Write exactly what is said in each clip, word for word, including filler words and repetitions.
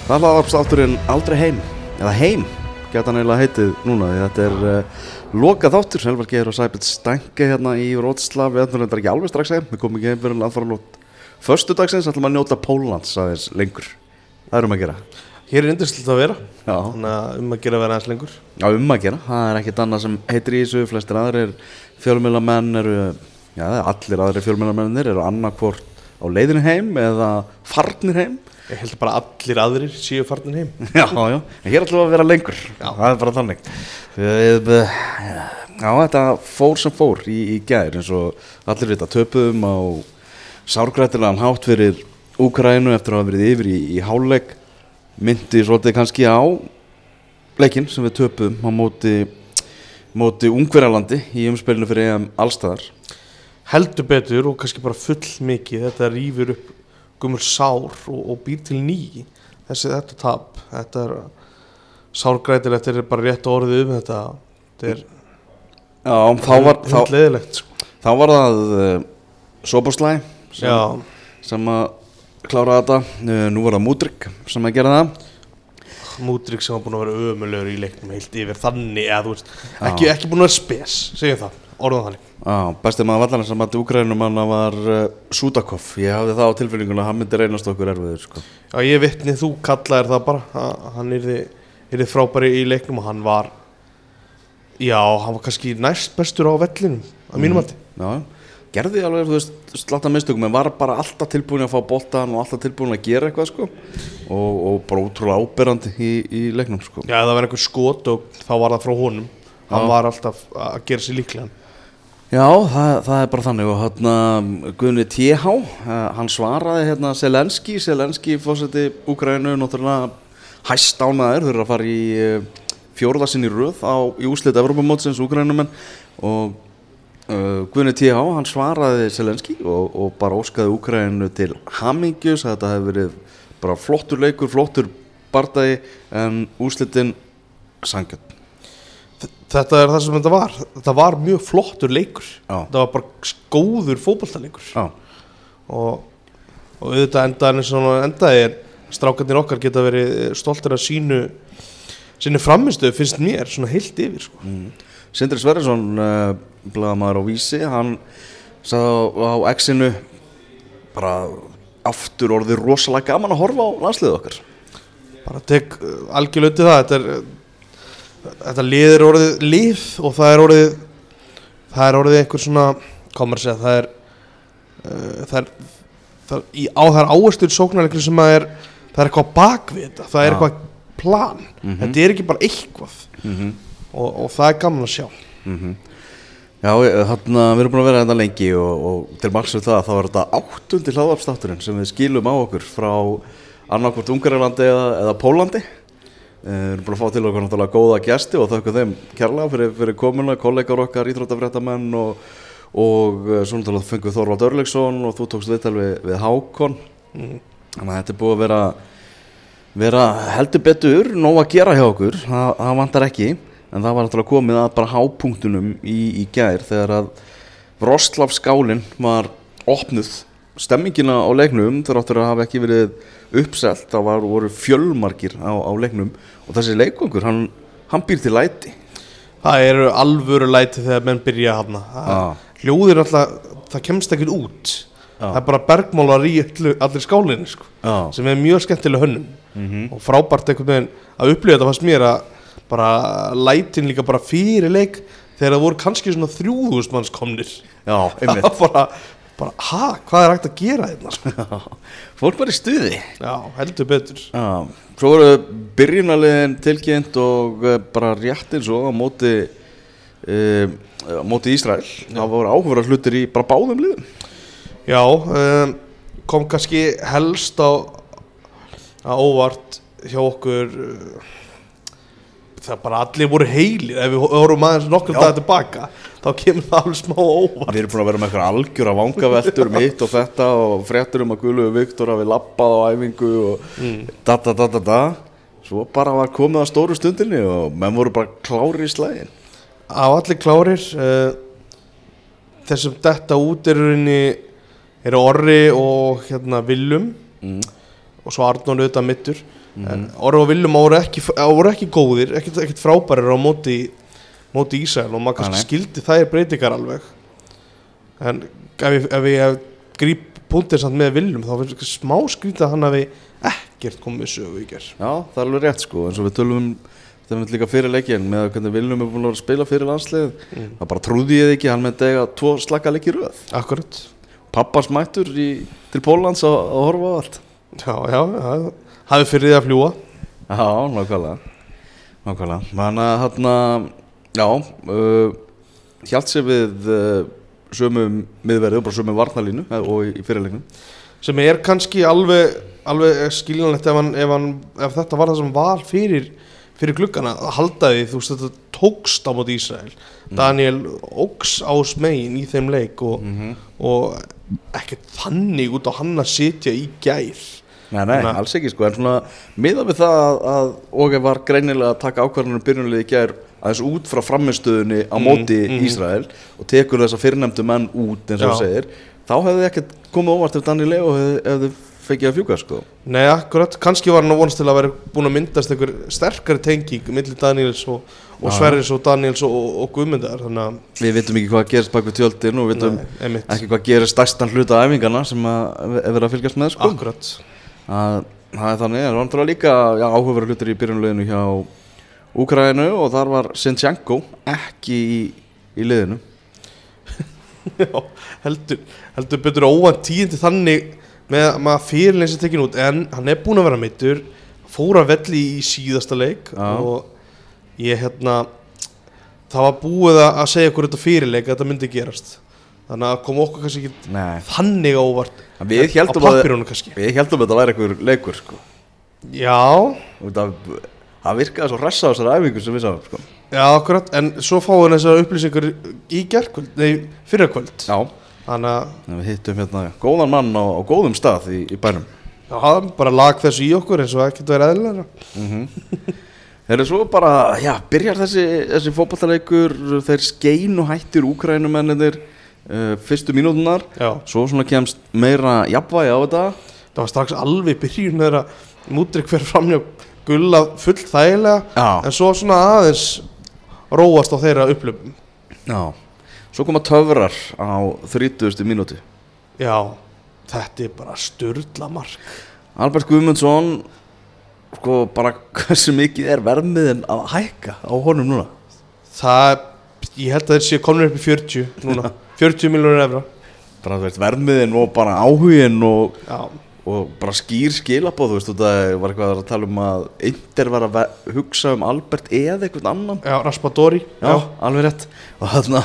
Það hlaðvarpsþátturinn Aldrei heim, eða heim, geta hann eiginlega heitið núna, því þetta er uh, lokað þáttur, Elvar Geir og Sæbjörn Stænke hérna í Wrocław, við ætlum þetta ekki alveg strax heim, við komum ekki heim fyrir landfaranótt föstudagsins, ætlum að njóta Póllands aðeins lengur, það er um að gera. Hér er yndislegt að vera, Já. þannig að um að gera að vera aðeins lengur. Já, um að gera, það er ekkert annað sem heitir í þessu, flestir aðrir fjölmiðlamenn eru, já, allir aðrir fjölmiðlamennir eru annarkvort á leiðinu heim eða farnir heim. Ég held bara allir aðrir séu farnir heim. Já, já, en hér ætlum við að vera lengur, já. Það er bara þannig. Við, já, þetta fór sem fór í, í gær, eins og allir vita, töpuðum á sárgrætilegan hátt fyrir Úkraínu eftir að hafa verið yfir í, í hálfleik, myndi svolítið kannski á leikinn sem við töpuðum á móti, móti Ungverjalandi í umspilinu fyrir E M allstaðar. Heldur betur og kannski bara full mikið, þetta rýfur upp gömul sár og, og býr til ný þessi þetta tap, þetta er sárgrætilegt, þetta er bara rétt orðið um þetta, þetta er Já, þá var þá, leðilegt, sko. þá var það uh, Szoboszlai sem, sem að klára þetta, uh, nú var það Mudryk sem að gera það Mudryk sem var búin að vera ömulegur í leiknum heilt yfir þannig, eða þú veist ekki, ekki búin að vera spes, segjum það orðum þannig. Já, bestið maður vallarinn sem að Úkraínum manna var uh, Sudakov, ég hafði það á tilfinninguna að hann myndi reynast okkur erfiður, sko. Já, ég vitni, þú kallaðir það bara, að hann yrði, yrði frábæri í leiknum og hann var, já, hann var kannski næst bestur á vellinum, að mínum mati. Mm, já, gerði alveg, þú veist, slatta mistökum, en var bara alltaf tilbúin að fá boltan og alltaf tilbúin að gera eitthvað, sko, og, og bara ótrúlega áberandi í, í leiknum, sko. Já, það var einhver skot og þá var það frá honum, hann já. Var alltaf að gera sér líklegan. Já, það, það er bara þannig og hérna Guðni T H, hann svaraði hérna Zelenski, Zelenski fórseti Úkraínu, náttúrulega hæst ánæður, þau eru að fara í fjórða sinn í röð á, í úrslit Evrópumótsins Úkraínumenn og uh, Guðni T H, hann svaraði Zelenski og, og bara óskaði Úkraínu til hamingju, sagði að þetta hefði verið bara flottur leikur, flottur bardagi en úrslitin sanngjörn. Þetta er það sem þetta var, þetta var mjög flottur leikur, Já. þetta var bara góður fótboltaleikur og, og auðvitað endaðin eins og endaði er strákarnir okkar geta verið stoltir að sínu, sínu framistöðu finnst mér svona heilt yfir. Sko. Mm. Sindri Sverrisson, uh, blaðamaður á Vísi, hann sagði á X-inu bara aftur orðið rosalega gaman að horfa á landsliðið okkar. Bara tek uh, algjörlega undir það, þetta er Þetta lið er orðið lið og það er orðið það er orðið einhver svona komur að segja það er uh, það er, það, í, á það er áherslu sóknarleikur sem að er það er eitthvað bakvið þetta, það er eitthvað plan, mm-hmm. Þetta er ekki bara eitthvað mm-hmm. og, og það er gaman að sjá mm-hmm. Já, þarna við erum búin að vera þetta lengi og, og til marks við það þá er þetta áttundi hlaðvarpsþátturinn sem við skilum á okkur frá annarkvort Ungverjalandi eða, eða Póllandi. Við erum búin að fá til okkur náttúrulega góða gesti og þakka þeim kærlega fyrir, fyrir komuna, kollegar okkar, íþróttafréttamenn og, og svo náttúrulega fengum við Þorvald Örlygsson og þú tókst viðtal við, við Hákon. Mm. Þannig að þetta er búið að vera, vera heldur betur, nóg að gera hjá okkur, það, það vantar ekki, en það var náttúrulega komið að bara hápunktunum í, í gær þegar að Wrocław skálinn var opnuð. Stemmingina á leiknum þáttur að hafa ekki verið uppselt, það var, voru fjölmargir á, á leiknum og þessi leikongur, hann, hann býr til læti. Það eru alvöru læti þegar menn byrja að hafna. Ah. Hljóðir alltaf, það kemst ekkert út. Ah. Það er bara bergmálar í allir skálinni, sko, ah. sem er mjög skemmtileg hönnun mm-hmm. og frábært einhvern veginn að upplifa þetta fannst mér að bara lætin líka bara fyrir leik þegar það voru kannski svona þrjú þúsund manns komnir. Já, einmitt. bara bara, ha, hvað er hægt að gera hérna? Sko? Fólk var í stuði. Já, heldur betur. Já, svo voru byrjunarliðin tilkynnt og bara rétt eins og á móti, e, á móti Ísrael. Já. Það voru áhugaverðar hlutir í bara báðum liðum. Já, um, kom kannski helst á, á óvart hjá okkur, það bara allir voru heilir, ef við vorum aðeins nokkur dag tilbaka. Þá kemur það alveg smá óvart. Við erum búin að vera með eitthvað algjör að vangaveltur mitt og þetta og fréttur um að Guðlaugur Viktor hafi labbað á æfingu og mm. da da da da da. Svo bara var komið að stóru stundinni og menn voru bara klárir í slaginn. Á allir klárir. Uh, þessum detta út er rauninni eru Orri og hérna Willum mm. og svo Arnór auðvitað mittur. mm. en Orri og Willum voru ekki, voru ekki góðir, ekkert, ekkert frábærir á móti, móti Ísrael og maður kannski skildi þær breytingar alveg en ef ég, ef ég gríp punktið samt með Willum þá finnst það smá skrítið að hann hafi ekkert komið sögu í gerð. Já, það er alveg rétt sko, eins og við tölum um það er líka fyrir leikinn með hvernig Willum er búin að spila fyrir landslið, mm. það bara trúði ég ekki, hann myndi eiga tvo slaka leiki í röð. Akkurat. Pappas mættur í, til Póllands að, að horfa á allt. Já, já, já, hafi fyrir því að fljúa. Já, nákvæmlega, nákvæmlega. Þannig að hérna, já, uh, hjalt sér við uh, sömu miðverði og bara sömu varnarlínu og í, í fyrirleiknum. Sem er kannski alveg, alveg skiljanlegt ef, hann, ef, hann, ef þetta var það sem var fyrir, fyrir gluggana að halda því, þú veist þetta tókst á móti Ísrael. Mm. Daniel óks á smegin í þeim leik og, mm-hmm. og ekkert þannig út á hann að sitja í gær. Nei, nei, Næ. alls ekki sko, en svona miðað við það að, að Óge var greinilega að taka ákvarðanum byrjunarlið í gær aðeins út frá frammistöðunni á móti mm, mm. Ísrael og tekur þessa fyrrnefndu menn út eins og þú segir, þá hefði ekkert komið óvart ef Daniel Leo hefði, hefði fengið að fjúka sko. Nei, akkurat, kannski var hann að vonast til að vera búin að myndast einhver sterkari tenging milli Daniels og, og Sverris og Daniels og, og Guðmundar, þannig að við vitum ekki hvað gerist bak við tjöldin og við vitum Nei, ekki hvað gerist stærstan hluta æfingarna sem að er verið að fylgjast með sko. Akkurat. Að, það er þannig, það var náttúrulega líka áhugaverður hlutur í byrjunarliðinu hjá Úkraínu og þar var Zinchenko ekki í, í liðinu. Já, heldur, heldur betur óvænt tíðindi þannig með að fyrirleginn sem tekin út en hann er búin að vera meiddur, fór að velli í síðasta leik Já. og ég hérna það var búið að segja okkur þetta fyrirleik að þetta myndi gerast. Þannig að kom okkur kannski ekki Nei. þannig ávart á pappirunum kannski. Við heldum að þetta væri einhver leikur sko. Já. Það, það virkaði svo hressa á þessari æfingu sem við sáum sko. Já, akkurat, en svo fáum við þessar upplýsingar í gærkvöld, nei, fyrrakvöld. Já. Þannig að við hittum hérna góðan mann á, á góðum stað í, í bænum. Já, bara lag þessu í okkur eins og ekkert verið eðlilega. Mhm. Þeir eru svo bara, já, byrjar þessi, þessi fótboltaleikur, þeir skein og hættir Úkrænumennir uh, fyrstu mínútunar, já. Svo svona kemst meira jafnvægi á þetta. Það var strax alveg byrjun þeirra Múdrik fer framjá Gulla full þægilega, já. En svo svona aðeins róast á þeirra upplöfum. Já, svo koma töfrar á þrítugustu mínútu. Já, þetta er bara sturla mark. Albert Guðmundsson, sko bara hversu mikið er verðmiðin að hækka á honum núna? Það, ég held að þeir séu komnir upp í fjörutíu núna, fjörutíu milljónir evra. Bara þú veist, verðmiðin og bara áhugin og, og bara skýr skilabóð, þú veist, það var eitthvað að tala um að Inter var að hugsa um Albert eða eitthvað annan. Já, Raspadori. Já, já. Alveg rétt. Og þarna,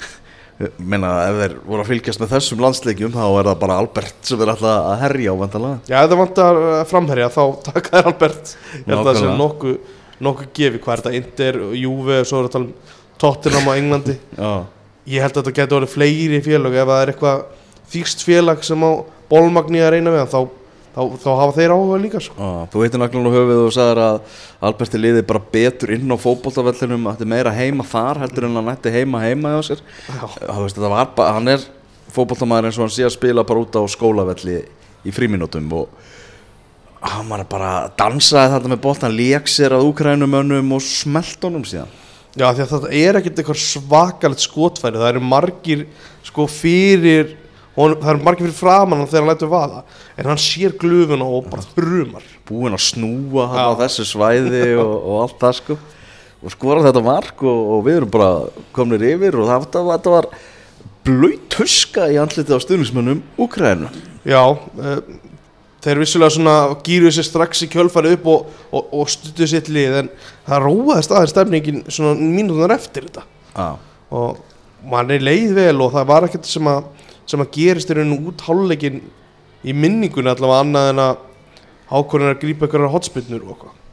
meina, ef þeir voru að fylgjast með þessum landsleikjum þá er það bara Albert sem er alltaf að herja á vantarlega. Já, ef það vantar framherja þá taka þér Albert. Ég held að það sé nokkuð nokkuð gefi hvað er þetta Inter, Juve og svo er það að tala um Tottenham á Englandi. Já. Ég held að þetta geti orðið fleiri félag ef það er eitthvað þýskt félag sem á bolmagni að reyna við þá, þá, þá hafa þeir áhuga líka svo. Já, þú heitir naglan á höfuð og sagðir að Albert er liðið bara betur inn á fótboltavellinum, ætti meira heima þar heldur en hann ætti heima heima hjá sér. Það veist, það var bara, hann er fótboltamaður eins og hann sé að spila bara út á skólavelli í frímínútum og hann var bara dansaði þetta með boltan, lék sér að Úkrænumönnum og smelt honum síðan. Já, því að þetta er ekkert eitthvað svakalegt skotfæri, það eru margir sko fyrir og það eru margir fyrir framan þegar hann lætur vaða en hann sér glufuna og bara þrumar búinn að snúa hann á þessu svæði og, og allt það sko og skora þetta mark og, og við erum bara komnir yfir og það, þetta var blaut tuska í andlitið á stuðningsmönnum Úkraínu. Já, uh, þeir vissulega svona gýruðu sér strax í kjölfarið upp og, og, og stuttuðu sitt lið en það róaðist aðeins stemningin svona mínútunar eftir þetta ah. og mann er leið vel og það var ekkert sem að sem að gerist í rauninu út hálfleikin í minningunni allavega annað en að ákvörðin að grípa einhverjar hotspinnur og eitthvað.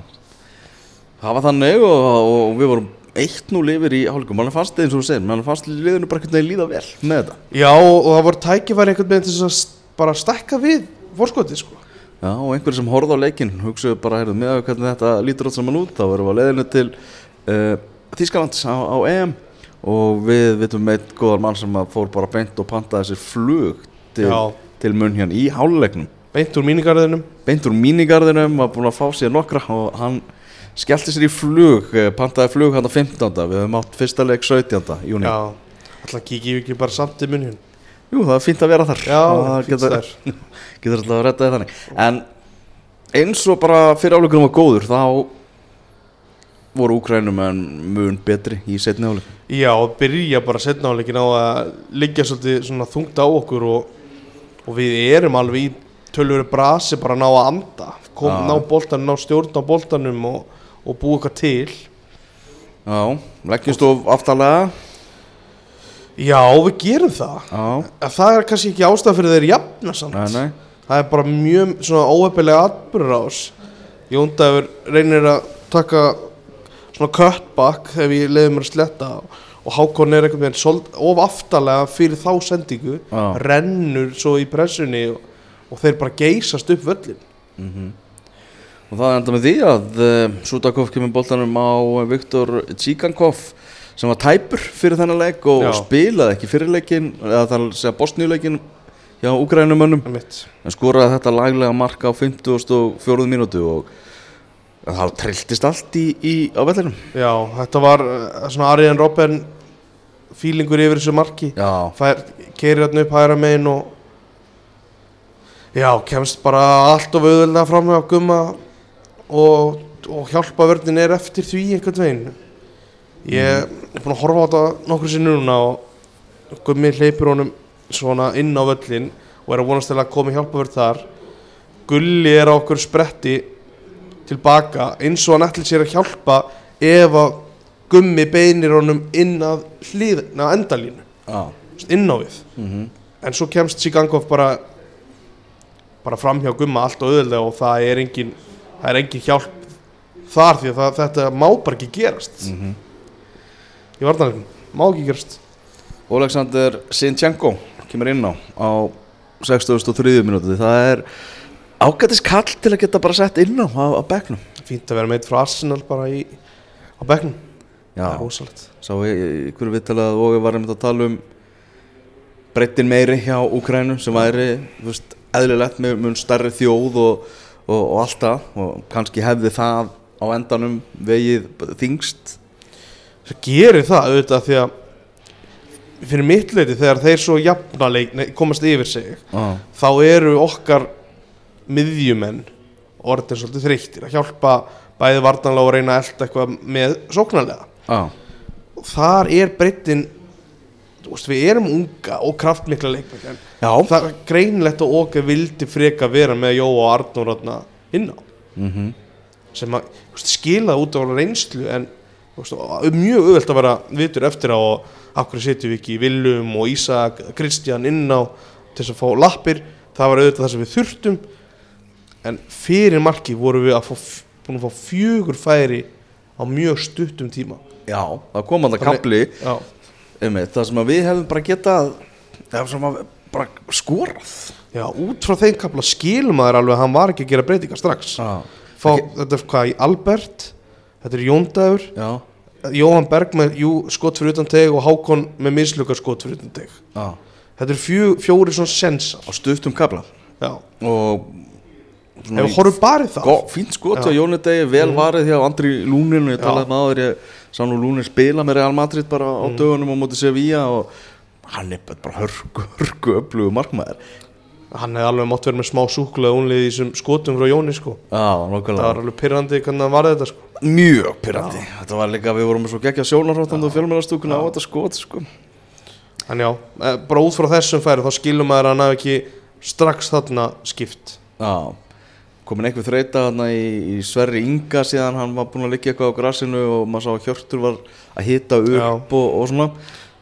Já, það var þannig og, og við vorum eitt núll yfir í hálfleikum, mann fannst eins og þú segir, mann fannst liðinu bara einhvern veginn líða vel með þetta. Já, og það voru tækifæri einhvern veginn til þess að bara stækka við forskotið sko. Já, og einhverjir sem horfði á leikinn hugsaðu bara, heyrðu, með hvernig þetta lítur allt saman út, þá erum við á leiðinu til uh, Þýskalands á, á E M og við vitum með einn góðar mann sem fór bara beint og pantaði sér flug til, til munn hérna í hálfleiknum. beint úr mínigarðinum beint úr mínigarðinum, var búin að fá sér nokkra og hann skellti sér í flug, pantaði flug hann á fimmtánda, við höfum átt fyrsta leik sautjánda júní. Já, alltaf kíkjum við ekki bara samt í munn. Jú, það er fínt að vera þar. Já, það fínt getur, þar. Getur alltaf að redda þið þannig. En eins og bara fyrir áleikunum var góður, þá voru Úkraínumenn mun betri í seinni hálfleik. Já, og byrja bara seinni hálfleikin á að liggja svolítið svona þungt á okkur og, og við erum alveg í tölvöru brasi bara að ná að anda, kom, ná boltanum, ná stjórn á boltanum og, og búa eitthvað til. Já, leggjumst of aftarlega. Já, við gerum það. Já. Það er kannski ekki ástæða fyrir þeir jafna samt. Nei, nei. Það er bara mjög svona óheppilega atburðarás. Jón Dagur reynir að taka svona cutback ef ég leiði mér að sletta og Hákon er einhvern veginn of aftarlega fyrir þá sendingu, Já. Rennur svo í pressunni og, og þeir bara geysast upp völlin. Mm-hmm. Og það enda með því að uh, Sudakov kemur boltanum á Viktor Tsigankov sem var tæpur fyrir þennan leik og Já. spilaði ekki fyrir leikin eða það er segja Bosníuleikin hjá Úkrænumönnum en skoraði þetta laglega mark á fimmtugasta og fjórðu mínútu og það trilltist allt í, í á vellinum. Já, þetta var uh, svona Arjen Robben feelingur yfir þessu marki. Já. Fær keyrir þarna upp hægra megin og já, kemst bara allt of auðveldlega fram með að gumma og, og hjálpa vörnin er eftir því einhvern veginn. Ég er búinn að horfa á þetta nokkru sinni núna og gummi hleypur honum svona inn á völlin og er að vonast til að koma hjálpavörð þar. Gulli er á okkur spretti tilbaka eins og hann ætli sér að hjálpa ef að gummi beinir honum inn að hlýðna endalínu. Já. Inn á við. Mm-hmm. En svo kemst Tsigankov bara bara fram hjá gumma allt og auðvitað og það er engin það er engin hjálp þar því að það, þetta má bara ekki gerast. Mm-hmm. Í varnarleiknum, má ekki gerast. Oleksandr Zinchenko kemur inn á á sextugustu og þriðju mínútu. Það er ágætis kall til að geta bara sett inn á á, á bekknum. Fínt að vera meitt frá Arsenal bara í á bekknum. Já. Það er rosalegt. Sá ég ykkur viðtalið og við varum að tala um breiddin meiri hjá Úkraínu sem væri, þú veist, eðlilegt með mun stærri þjóð og, og, og allt það og kannski hefði það á endanum vegið þyngst. Það gerir það auðvitað því að fyrir mitt leyti þegar þeir svo jafna leik nei, komast yfir sig ah. þá eru okkar miðjumenn orðin svolítið þreyttir að hjálpa bæði varnarlega og reyna að elta eitthvað með sóknarlega. Ah. Þar er breiddin, þú veist, við erum unga og kraftmikla leikmenn. Það er greinilegt að Åke vildi freka vera með Jó og Arnór inn á. Mm-hmm. Sem að veist, skilaði út á reynslu en veist, mjög auðvelt að vera vitur eftir á og af hverju setjum við ekki Willum og Ísak, Kristján inn á til þess að fá lappir. Það var auðvitað það sem við þurftum en fyrir marki vorum við að fá, búin að fá fjögur færi á mjög stuttum tíma. Já, það kom að það kapli einmitt, það sem að við hefum bara getað það sem að bara skorað. Já, út frá þeim kapla skilum maður alveg að hann var ekki að gera breytingar strax. Já. Fá, þetta er hvað í Albert, þetta er Jón Dagur, Já. Jóhann Berg með jú, skot fyrir utan teg og Hákon með mislukar skot fyrir utan teg. Já. Þetta er fjó, fjóri svona sensar. Á stuttum kapla. Já. Og ef við horfum bara í það. Gó, fínt skot á Jóni Degi, vel varið hjá Andri Lúnin og ég talaði með áður, ég sá nú Lúnin spila með Real Madrid bara á mm. dögunum á móti Sevilla og hann er bara hörku, hörku öflugu markmaður. Hann hefði alveg mátt verið með smá súkulega ónlið í þessum skotum frá Jóni sko. Já, nokkulega. Það var alveg pirrandi hvernig hann varði þetta sko. Mjög pirrandi. Já. Þetta var líka, við vorum svo geggja sjónarhóttandi og fjölmjölastúkuna á þetta skot sko. En já, bara út frá þessum færi þá skilum maður að hann hafi ekki strax þarna skipt. Já, komin einhver þreita þarna í, í Sverri Inga síðan hann var búinn að liggja eitthvað á grassinu og maður sá að Hjörtur var að hita upp og, og svona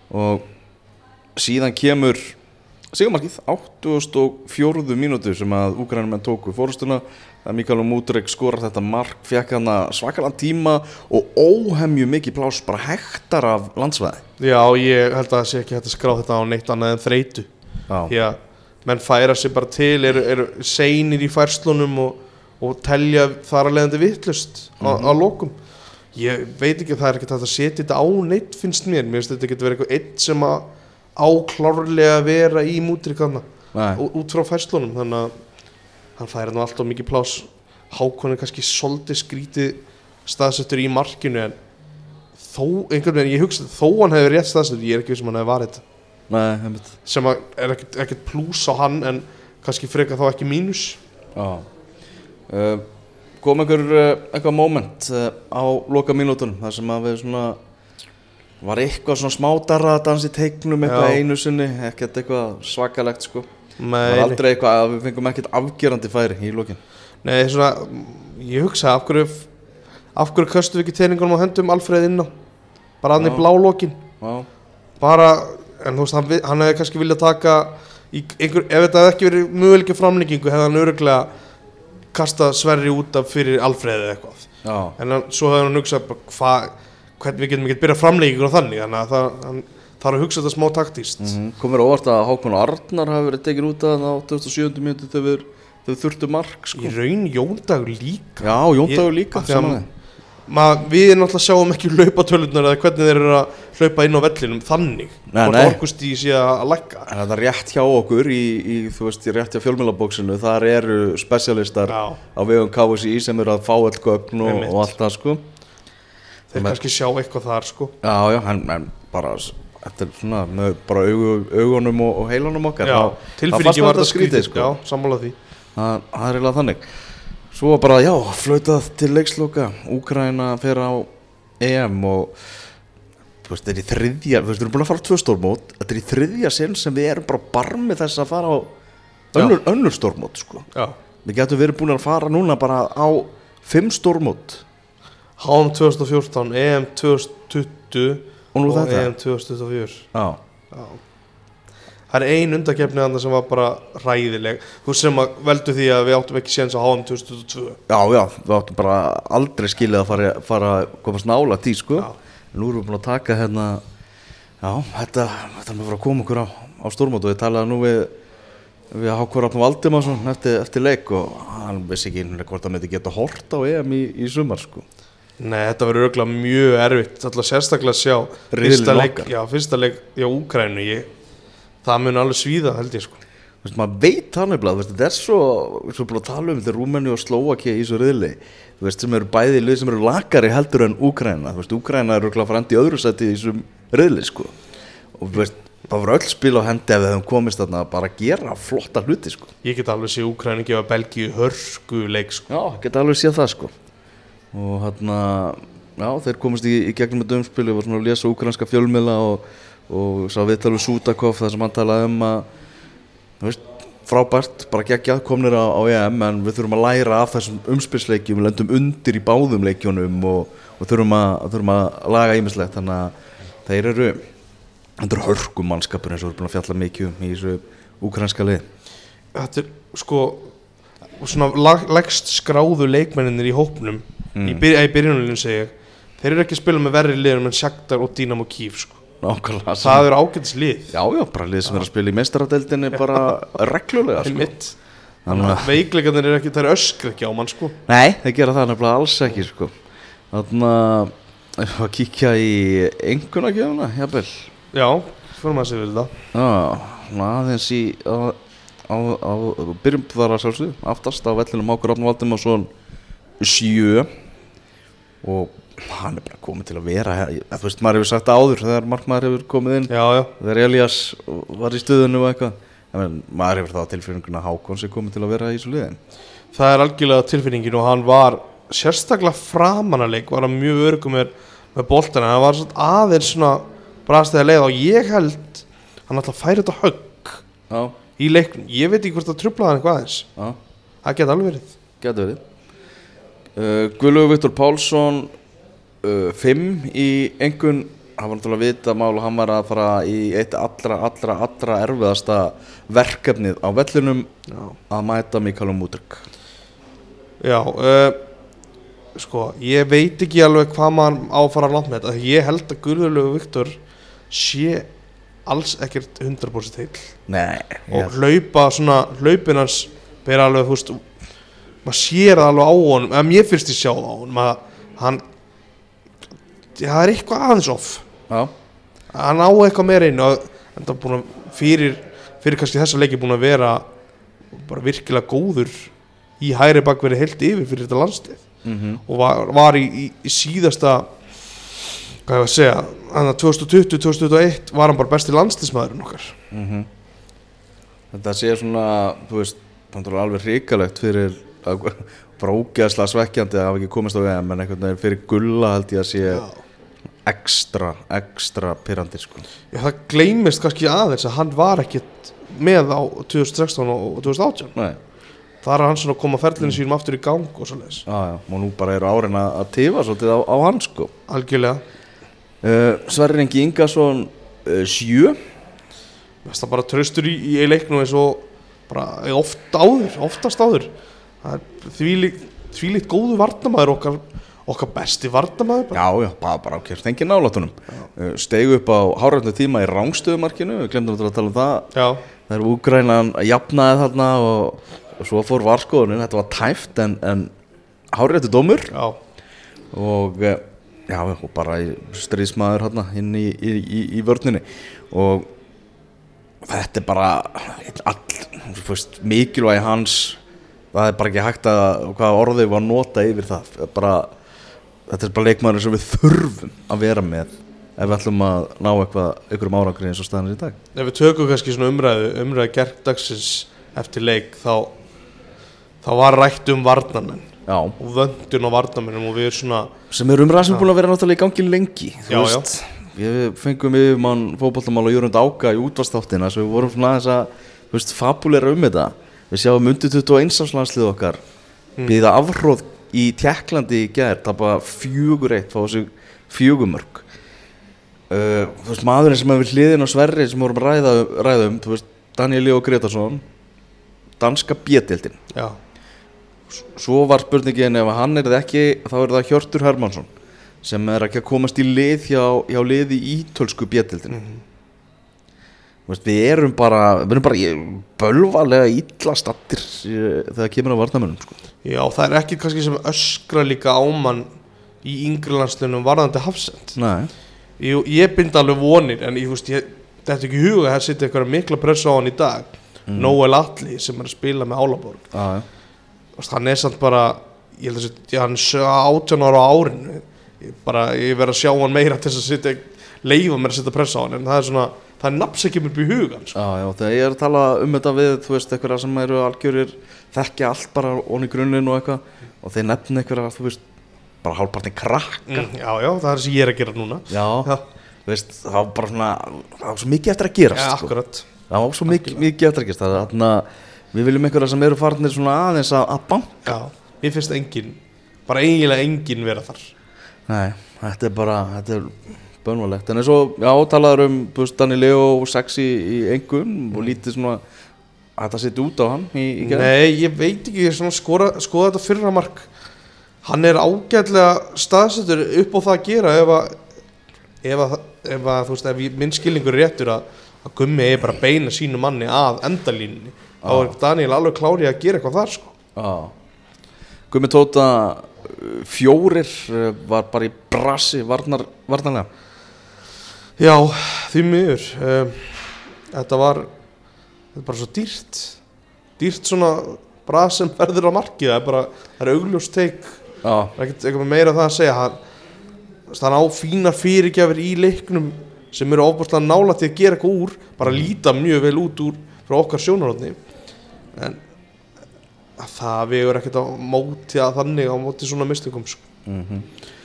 og síðan kemur sigurmarkið, áttugasta og fjórðu mínútu sem að Úkraínumenn tóku fórustuna. Það Mikael Mudryk skorar þetta mark, fekk hann svakalan tíma og óhemju mikið pláss, bara hektar af landsvæði. Já, ég held að það sé ekki hægt að skrá þetta á neitt annað en þreytu. Já. Já, menn færa sig bara til, eru, eru seinir í færslunum og, og telja þar að leiðandi vitlaust á, mm-hmm. á lokum. Ég veit ekki að það er ekki hægt að setja þetta á neitt finnst mér. Mér finnst þetta getur verið eitthvað eitt sem að áklárlega vera í Mudryk þarna út frá færslunum, þannig að hann færi nú alltaf mikið plás. Hákon er kannski svolítið skrítið staðsettur í markinu en þó, einhvern veginn, ég hugsa þó hann hefur rétt staðsettur, ég er ekki sem hann hefur varðið Nei, einmitt. sem að er ekkert, ekkert plús á hann en kannski freka þá ekki mínus. Já uh, kom einhver uh, eitthvað moment uh, á loka mínútunum þar sem að við svona var eitthvað svona smá darradans í teiknum eitthvað Já. einu sinni, ekkert eitthvað svakalegt sko. Það Nei, var aldrei eitthvað að við fengum ekkert afgerandi færi í lokin. nei, svona, ég hugsa af hverju, af hverju köstum við ekki teiningunum og hendum Alfreð inn á, bara hann í Já. blálókin, Já, bara, en þú veist, hann, vi- hann hefði kannski viljað taka, í einhver, ef þetta hefði ekki verið möguleika framlengingu, hefði hann örugglega kastað Sverri út af fyrir Alfreð eða eitthvað, já, en hann, svo hefði hann hugsað, bara, hvað, hvernig við getum ekki byrjað framlengingu og þannig, þannig að það, hann þarf að hugsa þetta smá taktíst. mm komur óvart að Hákon og Arnar hafi verið tekin út af það á tuttugustu og sjöundu mínútu þegar þau þurftu mark sko. Í raun Jóndagur líka. Já, Jón Dagur líka Af því að saman. Mað, við náttúrulega sjáum ekki hlaupatölunar eða hvernig þeir eru að hlaupa inn á vellinum þannig, Nei, hvort nei. orkustíð sé að lækka. En þetta er rétt hjá okkur í, í þú veist, í rétt hjá fjölmiðlabóksinu, þar eru spesialistar Já. á vegum K S I sem eru að fá öll gögn og, Einmitt. og allt það sko. Þeir Men- kannski sjá eitthvað þar sko. Já, já, en, en bara þetta er svona með bara augu, augunum og, og heilunum okkar. Já, þá- þá fannst tilfinningin mér var þetta þetta skrítið sko. Já, sammála því. Það, það er eiginlega þannig. Svo bara, já, flautað til leiksloka, Úkraína fer á E M og þú veist, þetta er í þriðja, þú veist, við erum búin að fara á tvö stórmót, þetta er í þriðja sinn sem við erum bara barmi þess að fara á önnur, önnur stórmót, sko. Já. Við getum verið búin að fara núna bara á fimm stórmót H M tvö þúsund og fjórtán, E M tvö þúsund tuttugu og nú og þetta. E M tvö þúsund tuttugu og fjögur. Já, Já. Það er ein undakefni þarna sem var bara hræðileg. Þú sem að veldu því að við áttum ekki séns á H M tvö þúsund tuttugu og tvö. já, já, við áttum bara aldrei skilið að fara, fara komast nála tí, sko. Já. En nú erum við búin að taka hérna, já, þetta, þetta er með að fara að koma okkur á, á stórmót og ég talaði nú við við Hákon Rafn Valdimarsson eftir, eftir leik og hann vissi ekki einhvern veginn hvort hann myndi geta hort á E M í, í sumar sko. Nei, þetta verður örugglega mjög erfitt. Alltaf sérstaklega að sjá Riðilinn fyrsta leik, okkar. já, fyrsta leik í Úkraínu. Ég, það mun alveg svíða, held ég sko. Þú veist, maður veit hann nefnilega, þú veist, þetta er svo svo búin að tala um þetta Rúmeni og Slóvakía í svo riðli, þú veist, sem eru bæði lið sem eru lakari heldur en Úkraína, þú veist, Úkraína er örugglega að fara enda í öðru sæti í þessum riðli sko. Og þú veist, það voru öll spil á hendi ef við hefum komist þarna bara að gera flotta hluti sko. Ég get alveg sé Úkraínu gefa Belgíu hörku leik sko. Já, geta alveg séð það sko. Og hérna, já, þeir komist í, í gegnum með dömspili og var svona að lesa úkrainska fjölmiðla og, og sá viðtal við Sútakov þar sem hann talaði um að, þú veist, frábært, bara geggjað komnir á, á E M en við þurfum að læra af þessum umspilsleikjum, við lendum undir í báðum leikjunum og, og þurfum, að, þurfum að laga ýmislegt, þannig að þeir eru, þetta er hörkum mannskapur eins og við erum búin að fjalla mikið um í þessu úkrainska lið. Þetta er sko svona lag, legst skráðu leikmenninir í hópnum Mm. í, byr, í byrjunulinu segi ég, þeir eru ekki að spila með verri liðum en Shakhtar og Dynamo Kyiv sko. Nákvæmlega sem- Það eru ágætis lið. Já, já, bara lið sem er að spila í meistaradeildinni bara reglulega sko. Einmitt. Þannig að Veikleikarnir eru ekki, það er öskra ekki á mann sko. Nei, þeir gera það nefnilega alls ekki sko. Þannig að ef við að kíkja í einkunnagjöfuna, jafnvel. Já, fyrir maður sér við þetta. Já, svona aðeins í á, á, á, byrjum þar að sjálfsögðu, aftast á vellinum Hákon Rafn Valdimarsson sjö og hann er bara komið til að vera, þú veist, maður hefur sagt það áður þegar markmaður hefur komið inn, Já, já. þegar Elías var í stöðunni og eitthvað, en maður hefur það á tilfinninguna að Hákon sé komið til að vera í þessu liðin. Það er algjörlega tilfinningin og hann var sérstaklega framanarleik, var hann mjög örgum með, með boltana, hann var svona aðeins svona brastið að leiða og ég held hann alltaf færi þetta högg Já, í leiknum, ég veit ekki hvort það truflaði hann eitthvað aðeins, já. það geti alveg verið. Gæti verið. Uh, Guðlaugur Viktor Pálsson uh, fimm í engun, hann var náttúrulega vita mál og hann var að fara í eitt allra, allra, allra erfiðasta verkefnið á vellinum Já, að mæta Mikael Mudryk. já uh, sko, ég veit ekki alveg hvað maður á að fara langt með þetta, ég held að Guðlaugur Viktor sé alls ekkert hundrað prósent heill Nei, og hlaupa svona, hlaupin hans ber alveg, þú veist, maður sér það alveg á honum, eða mér finnst ég sjá það á honum að hann, já, það er eitthvað aðeins off, já, hann á eitthvað meira inn og hann er búin að fyrir, fyrir kannski þessa leiki búin að vera bara virkilega góður í hægri bakverði heilt yfir fyrir þetta landslið mm-hmm. og var, var í, í, í síðasta hvað ég var að segja þannig að tvö þúsund tuttugu til tvö þúsund tuttugu og eitt var hann bara besti landsliðsmaðurinn okkar mm-hmm. Þetta sé svona þú veist, alveg hrikalegt fyrir bara ógeðslega svekkjandi að hafa ekki komist á V M en einhvern veginn fyrir Gulla held ég að sé Já. ekstra, ekstra pirrandi sko. Já, það gleymist kannski aðeins að hann var ekkit með á tvö þúsund og sextán og tvö þúsund og átján Nei. Það er hann svona að koma ferlinu sínum aftur í gang og svoleiðis. Já, já, og nú bara eru árin að tifa svolítið á, á hann sko. Algjörlega. Uh, Sverrir Ingi Ingason uh, sjö. Það er bara traustur í, í leiknum eins og bara oft áður, oftast áður. Það er þvílíkt, þvílíkt góðu varnarmaður okkar, okkar besti varnarmaður. Já, já, bara, bara okkur, þengi nálátunum. Uh, Stegu upp á háræntu tíma í rangstöðumarkinu, við glemdum að tala um það. Já. Það er Úkraínan jafnaði þarna og og svo fór varskoðunin, þetta var tæft en, en hárréttu dómur já. og já, og bara stríðsmaður hérna inn í, í, í, í vörninni og þetta er bara all, þú veist, mikilvægi hans það er bara ekki hægt að hvaða orðið var að nota yfir það bara, þetta er bara leikmaður sem við þurfum að vera með ef við ætlum að ná eitthvað einhverjum árangri eins og staðan í dag. Ef við tökum kannski svona umræðu umræðu gerðdagsins eftir leik þá þá var rætt um varnarmenn já. og vöndun á varnarmennum og við erum svona sem er umræða sem er búin að vera náttúrulega í gangi lengi þú já, veist, við fengum við mann fótboltamál og Jörund Áka í útvarpsþáttina svo við vorum svona þess að, þú veist, fabulera um þetta við sjáum undir tuttugu og eins landslið okkar mm. býða afhróð í Tékklandi í gær, tapa fjögur eitt fá þessu fjögumörk uh, þú veist, maðurinn sem hefur hliðin á Sverri sem vorum að ræða, ræða um, þú veist, Daniel Leo Gretarsson danska B-deildin já Svo var spurningin ef hann er það ekki þá er það Hjörtur Hermannsson sem er ekki að komast í lið hjá, hjá liði í ítölsku B-deildinu mm-hmm. Við erum bara við erum bara bölvalega illa stattir þegar kemur á varnarmönnum sko. Já, það er ekki kannski sem öskra líka á mann í yngri landslunum varðandi Hafsend Nei Ég, ég bind alveg vonir en ég, veist, ég, þetta er ekki í huga að það sitja eitthvað mikla pressa á hann í dag mm. Noel Atli sem er að spila með Álaborg ah, ja. Hann er samt bara ég held að hann er átján ára á árinu ég, bara, ég verð að sjá hann meira til þess að sitja, leifa mér að setja pressa á hann en það er svona, það er nafns ekki mér upp í hugan sko. Já, já, þegar ég er að tala um þetta við þú veist, eitthvað sem eru algjörir þekkja allt bara onni grunninn og eitthvað og þeir nefna eitthvað, þú veist bara hálfpartin krakka mm, Já, já, það er sem ég er að gera núna Já, já. Þú veist, það var bara svona það var svo mikið eftir að gerast Já, sko. akkurat Það var svo mikið, mikið eftir að gerast það er þarna Við viljum einhverja sem eru farnir svona aðeins að, að banka. Já, mér finnst engin, bara eiginlega engin vera þar. Nei, þetta er bara, þetta er bönvalegt. En eins og, já, talaður um, þú veist, Daniel Leo sexy í engum og lítið svona, að þetta setja út á hann í, í gerð. Nei, ég veit ekki, ég svona skora, skoða þetta fyrra mark. Hann er ágætlega staðsettur upp á það að gera ef að, ef að, ef að þú veist, ef minn skilningur er réttur að, að Gummi er bara að beina sínu manni að endalínunni. Þá er Daniel alveg klárið að gera eitthvað þar sko. Já. Gummi Tóta fjórir var bara í brasi varnar, varnarlega. Já, því miður. Um, þetta var þetta er bara svo dýrt. Dýrt svona brasi sem verður á markið. Það er bara, það er augljós teik. Já. Það er ekkert eitthvað meira það að segja. Hann, hann á fínar fyrirgjafir í leiknum sem eru ofboðslega nálægt til að gera eitthvað úr. Bara líta mjög vel út úr frá okkar sjónarhorni. En það vegur ekkert á móti að þannig á móti svona mistökum sko. mm-hmm.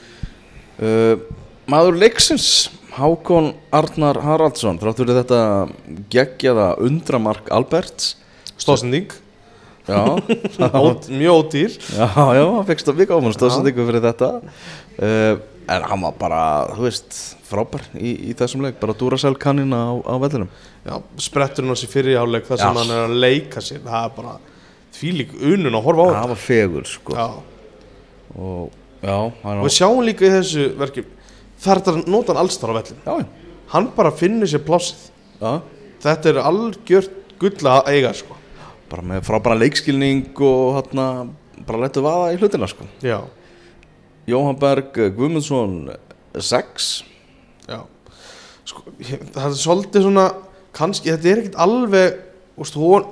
uh, Maður leiksins Hákon Arnar Haraldsson þrátt fyrir þetta geggjaða undramark Alberts Stóðsending Já, mjög ódýr Já, já, hann fekk stóð mikið á hann stóðsendingu fyrir þetta uh, en hann var bara, þú veist, frábær í, í þessum leik, bara Duracell kannina á, á vellinum Já, spretturinn á sér fyrir í hálfleik þar sem Já. hann er að leika sér það er bara þvílík unun að horfa á það var fegur sko Já. og já, hann og við sjáum líka í þessu verki það er þetta nota hann alls þar á vellinu já, hann bara finnur sér plássið já, þetta er algjört gull að eiga sko bara með frábæra leikskilning og hérna bara letu vaða í hlutina sko Já, Jóhann Berg Guðmundsson sex já sko, það er svolítið svona kannski, þetta er ekkert alveg úst, hon,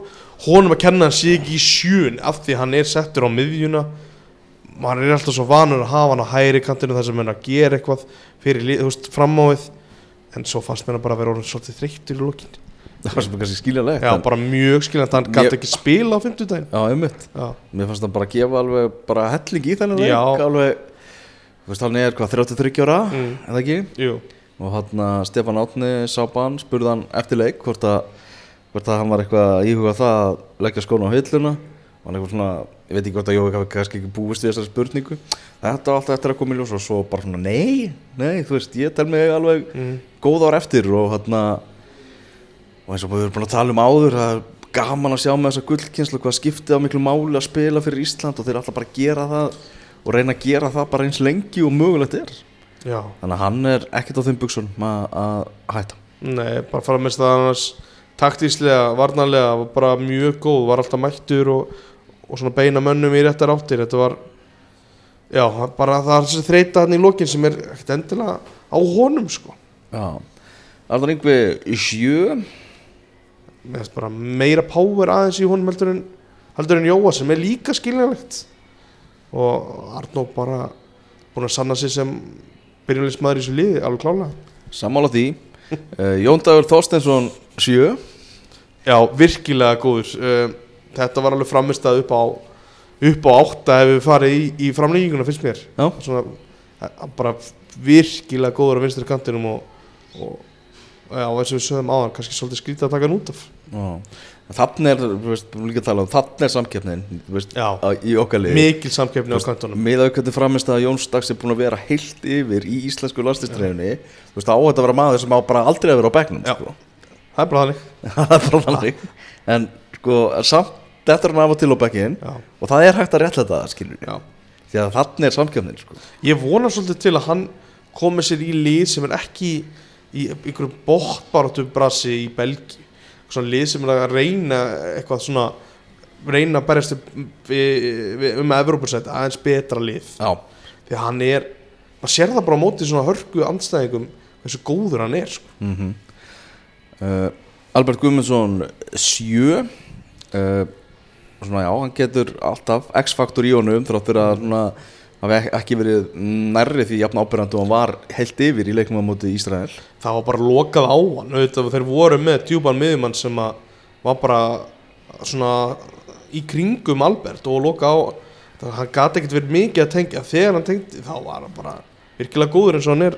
honum að kenna hann sig ekki í sjön af því hann er settur á miðjuna. Maður er alltaf svo vanur að hafa hann á hægri kantinu þar sem hann er að gera eitthvað fyrir, þú veist, fram á við, en svo fannst mér bara að vera orðin svolítið þreyttur í lokin. Það var sem kannski skiljanlegt. Já, bara mjög skiljanlegt, hann gæti ekki spila á fimmtudaginn. Já, einmitt. Já. Mér fannst hann bara að gefa alveg bara helling í þennan leik, alveg, þú veist, hann er hvað, þrjátíu og þriggja ára, mm. eða ekki? Jú. Og hann að Stefán Átni sá bann, spurði hann eftir leik hvort að, hvort að hann var eitthvað að íhuga það að leggja skóna á hilluna. Hann eitthvað svona, ég veit ekki hvort að Jói hafi kannski ekki búist við þessari spurningu. Þetta var alltaf eftir að koma í ljós og svo bara svona, nei, nei, þú veist, ég tel mig alveg mm. góð ár eftir og hann að, og eins og við erum búin að tala um áður, það er gaman að sjá með þessa gullkynslu hvað skiptið á miklu máli að spila fyrir Ísland og þeir alltaf bara gera það og reyna að gera það bara eins lengi og mögulegt er. Já. Þannig að hann er ekkert á þeim buxum að hætta. Nei, bara fara með það annars taktíslega, varnarlega, var bara mjög góð, var alltaf mættur og, og svona beina mönnum í réttar áttir. Þetta var, já, bara það er þessi þreyta hann í lokin sem er ekkert endilega á honum, sko. Já. Arnar Yngvi í sjö. Mér finnst bara meira power aðeins í honum heldur en, heldur en Jóa sem er líka skiljanlegt. Og Arnó bara búin að sanna sig sem byrjunarliðsmaður í þessu liði, alveg klálega. Sammála því. uh, Jón Dagur Þorsteinsson sjö. Já, virkilega góður. uh, Þetta var alveg framistað upp á upp á átta ef við farið í, í framlýninguna finnst mér. Já. Svona, bara virkilega góður á vinstri kantinum og, og já, eins og við sögum áðan, kannski svolítið skrítið að taka hann út af. Já. Þannig er, þú veist, við líka að tala um, þannig er samkeppnin, þú veist, í okkar liði. Mikil samkeppni á kantunum. Með aukvæmdi framist að Jóns Dags er búin að vera heilt yfir í íslensku landsliðsdreifinni, þú veist, á þetta að vera maður sem á bara aldrei að vera á bekknum, sko. Það er bara þannig. Það er bara þannig. En, sko, samt þetta er hann af og til á bekkinn og það er hægt að réttlæta það, skilur við. Já. Því að þannig er samkeppnin, sko. Ég vona svolítið til að hann komi sér í lið sem er ekki í einhverjum botnbaráttu brasi í Belgíu, svona lið sem er að reyna eitthvað svona reyna að berjast um Evrópusæti, aðeins betra lið. Já. Því að hann er, maður sér það bara á móti svona hörku andstæðingum hversu góður hann er, sko. Mm-hmm. uh, Albert Guðmundsson sjö. uh, svona já, hann getur alltaf X-faktor í honum þrátt fyrir að svona hafi ekki verið nærri því jafn ábyrgandi og hann var heilt yfir í leiknum á móti Ísrael. Það var bara lokað á hann, auðvitað þeir voru með djúpan miðjumann sem að var bara svona í kringum Albert og lokað á hann. Það hann gat ekkert verið mikið að tengja, þegar hann tengdi þá var hann bara virkilega góður eins og hann er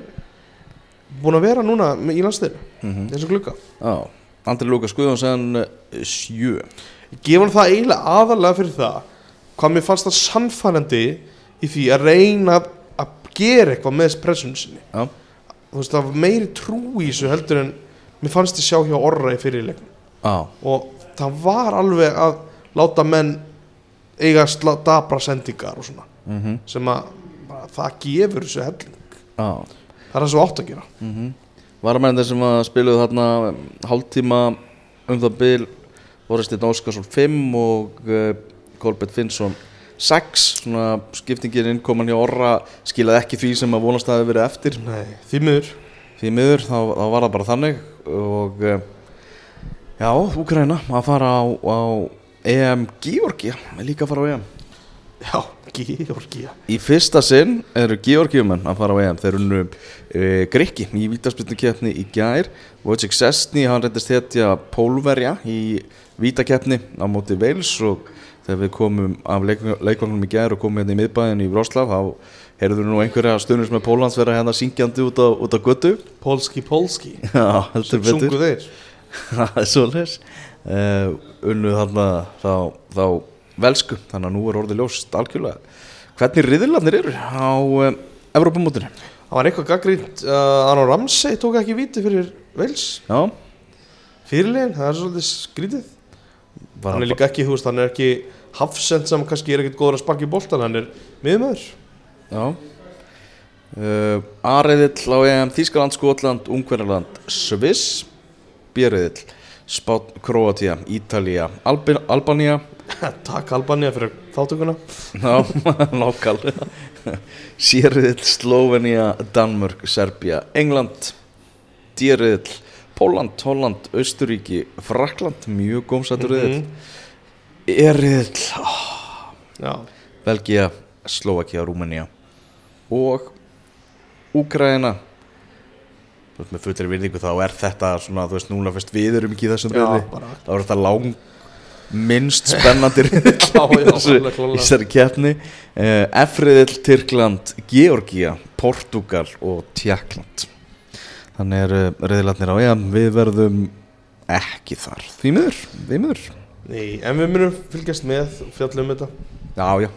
búin að vera núna í landsliðinu, mm-hmm. eins og glugga. Já, Andri Lúkas Guðjónsson sjö. Ég gef hann það eiginlega aðalega fyrir það hvað mér fannst það sannfærandi í því að reyna að gera eitthvað með pressunum sinni. Já. Þú veist, það var meiri trú í þessu heldur en mér fannst ég sjá hjá Orra í fyrirleiknum. Já. Og það var alveg að láta menn eiga dabra sendingar og svona. Mm-hmm. Sem að bara, það gefur þessu helling. Já. Það er það svo átt að gera. Mm-hmm. Varamennir sem að spiluðu þarna hálftíma um það bil Oresteinn Óskarsson fimm og uh, Kolbeinn Finnsson sex, svona skiptingin innkoman hjá Orra skilaði ekki því sem að vonast að hafi verið eftir. Nei, því miður. Því miður, þá, þá var það bara þannig og já, Úkraína að fara á, á E M Georgía, líka að fara á E M. Já, Georgía. Í fyrsta sinn eru Georgíumenn að fara á E M, þeir unnu e, Grikki í vítaspyrnukeppni í gær. Wojciech Szczesny, hann reyndist hetja Pólverja í vítakeppni á móti Wales og þegar við komum af leik, leikvangnum í gær og komum hérna í miðbæinn í Wrocław þá heyrðu nú einhverja stundum með Póllands vera hérna syngjandi út á, út á götu. Polski, Polski. Já, heldur betur. Sungu þeir. Það er svoleiðis. Uh, unnu þarna þá, þá velsku, þannig að nú er orðið ljóst algjörlega. Hvernig riðlarnir eru á um, Evrópumótinu? Það var eitthvað gagnrýnt uh, Aron Ramsey tók ekki víti fyrir Wales. Já. Fyrirlegin, það er svolítið skrítið. Hann er líka ekki, þú veist, hann er ekki Hafsend sem kannski er ekkert góður að sparka í boltan, hann er miðmaður. Já. Uh, A-riðill á E M Þýskaland, Skotland, Ungverjaland, Sviss. B-riðill Spánn, Króatía, Ítalía, Albi- Albanía. Takk Albanía fyrir þátttökuna. Já, lokal. C-riðill Slóvenía, Danmörk, Serbía, England. D-riðill Pólland, Holland, Austurríki, Frakkland, mjög gómsættur riðill. Mm-hmm. er riðill oh, Já, Belgía, Slóvakía, Rúmenía og Úkraína. Þú veist, með fullri virðingu þá er þetta svona, þú veist, núna fyrst við erum ekki í þessum riðli. Það var þetta lang minnst spennandi riðill í þessu- í þessari keppni. uh, F-riðill, Tyrkland, Georgía, Portúgal og Tékkland. Þannig eru riðlarnir á E M. Við verðum ekki þar, því miður, því miður. Nei, en við munum fylgjast með og fjalla um þetta. Já, já,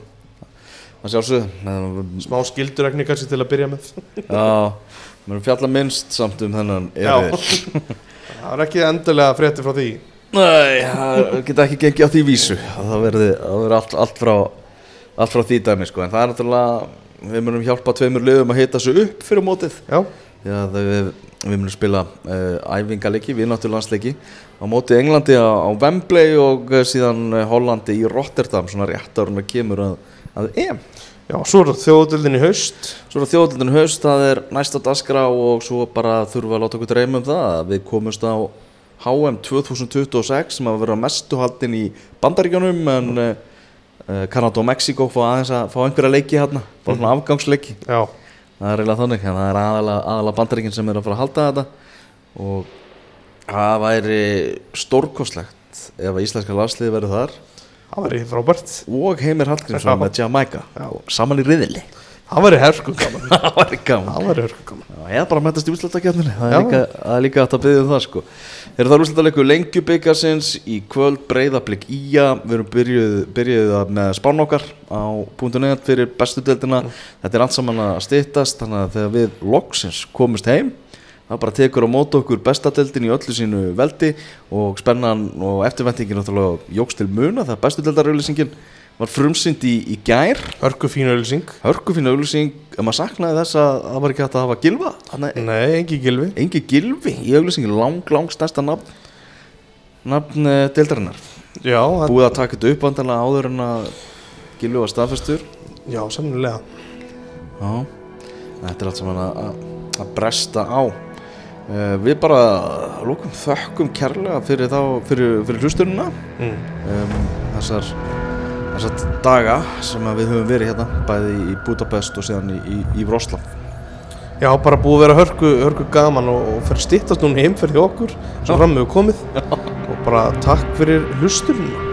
það sjálfsögðu. Smá skilduregni kannski til að byrja með. Já, við erum fjalla minnst samt um þennan Já. riðil. Það er ekki endilega fréttir frá því. Nei, það geta ekki gengið á því vísu. Það verði, það verði allt, allt, frá, allt frá því dæmi, sko. En það er náttúrulega, við munum hjálpa tveimur liðum að hita sig upp fyrir mótið. Já, Já, við, við munum spila uh, æfingaleiki, vináttulandsleiki á móti Englandi á, á Wembley og uh, síðan uh, Hollandi í Rotterdam, svona rétt árum að kemur að, að E M. já, svo er það þjóðdeildin í haust. Svo er þjóðdeildin í haust, það er næsta dagskrá og svo bara þurfum við að láta okkur dreyma um það að við komumst á H M tvö þúsund tuttugu og sex sem að vera mestu haldin í Bandaríkjunum en uh, uh, Kanada og Mexíkó fá aðeins að fá einhverja leiki hérna, bara svona afgangsleiki. Já, Það er eiginlega þannig, en það er aðalega, aðalega Bandaríkin sem er að fara að halda þetta og það væri stórkostlegt ef að íslenska landsliðið verður þar það væri frábært. og Heimir Hallgrímsson með Jamaica og saman í riðili. Það væri hörku gaman. Það væri gaman. Það væri hörku gaman. Já, eða bara mætast í úrslitakeppninni, það er Já. líka, það er líka hægt að biðja um það, sko. Eru það úrslitaleikur Lengjubikarsins í kvöld, Breiðablik í a, við erum byrjuð, byrjuð með spán okkar á .net fyrir bestu deildina. Þetta er allt saman að styttast, þannig að þegar við loksins komumst heim, það bara tekur á móti okkur besta deildin í öllu sínu veldi og spennan og eftirvæntingin náttúrulega jókst til muna, það bestu deildarauglýsingin var frumsýnd í, í gær. Hörku fínu auglýsing. Hörkufín auglýsing, ef maður saknaði þess að það var ekki hægt að hafa Gylfa. Þannig Nei, engi Gylfi. engi Gylfi í auglýsingin, lang, lang stærsta nafn, nafn uh, deildarinnar. Já, það- Búið að taka þetta upp vantanlega áður en að Gylfi var staðfestur. já, samnilega. Já, þetta er allt saman að, að, að bresta á. Uh, við bara lókum þökkum kærlega fyrir, þá, fyrir, fyrir hlustununa. Mm. Um, þessar þessar daga sem að við höfum verið hérna bæði í Budapest og síðan í, í, í Wrocław. Já, bara búið að vera hörku, hörku gaman og, og fyrir styttast núna heimferð hjá okkur sem fram hefur komið og bara takk fyrir hlustunum.